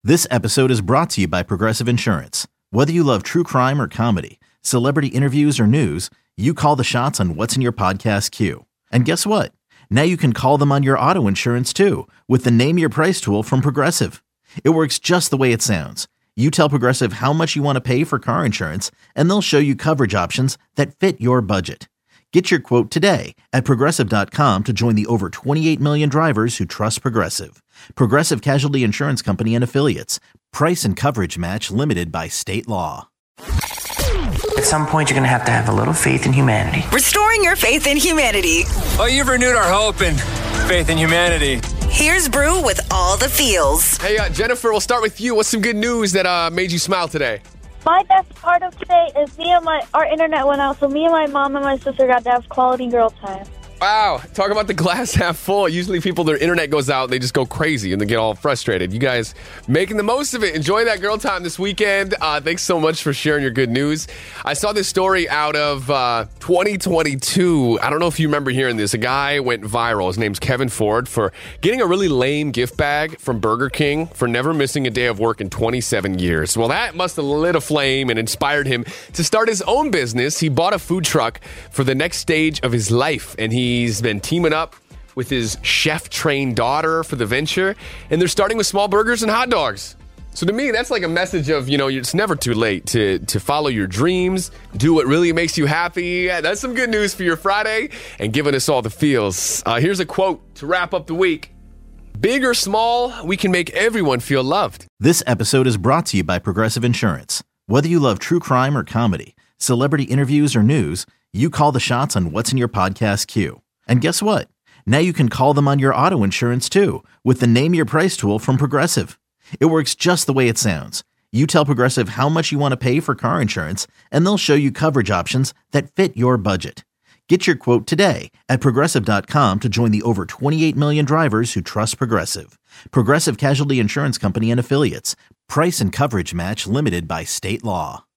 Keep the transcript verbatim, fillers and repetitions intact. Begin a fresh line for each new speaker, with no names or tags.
This episode is brought to you by Progressive Insurance. Whether you love true crime or comedy, celebrity interviews or news, you call the shots on what's in your podcast queue. And guess what? Now you can call them on your auto insurance too with the Name Your Price tool from Progressive. It works just the way it sounds. You tell Progressive how much you want to pay for car insurance, and they'll show you coverage options that fit your budget. Get your quote today at Progressive dot com to join the over twenty-eight million drivers who trust Progressive. Progressive Casualty Insurance Company and Affiliates. Price and coverage match limited by state law.
At some point, you're going to have to have a little faith in humanity.
Restoring your faith in humanity.
Oh, you've renewed our hope and faith in humanity.
Here's Brew with all the feels.
Hey, uh, Jennifer, we'll start with you. What's some good news that uh, made you smile today?
My best part of today is me and my our internet went out, so me and my mom and my sister got to have quality girl time.
Wow, talk about the glass half full. Usually people, their internet goes out, they just go crazy and they get all frustrated. You guys making the most of it. Enjoy that girl time this weekend. Uh, thanks so much for sharing your good news. I saw this story out of uh, twenty twenty-two. I don't know if you remember hearing this. A guy went viral. His name's Kevin Ford for getting a really lame gift bag from Burger King for never missing a day of work in twenty-seven years. Well, that must have lit a flame and inspired him to start his own business. He bought a food truck for the next stage of his life, and he He's been teaming up with his chef-trained daughter for the venture, and they're starting with small burgers and hot dogs. So to me, that's like a message of, you know, it's never too late to, to follow your dreams, do what really makes you happy. Yeah, that's some good news for your Friday and giving us all the feels. Uh, here's a quote to wrap up the week. Big or small, we can make everyone feel loved.
This episode is brought to you by Progressive Insurance. Whether you love true crime or comedy, celebrity interviews or news, you call the shots on what's in your podcast queue. And guess what? Now you can call them on your auto insurance too with the Name Your Price tool from Progressive. It works just the way it sounds. You tell Progressive how much you want to pay for car insurance, and they'll show you coverage options that fit your budget. Get your quote today at Progressive dot com to join the over twenty-eight million drivers who trust Progressive. Progressive Casualty Insurance Company and Affiliates. Price and coverage match limited by state law.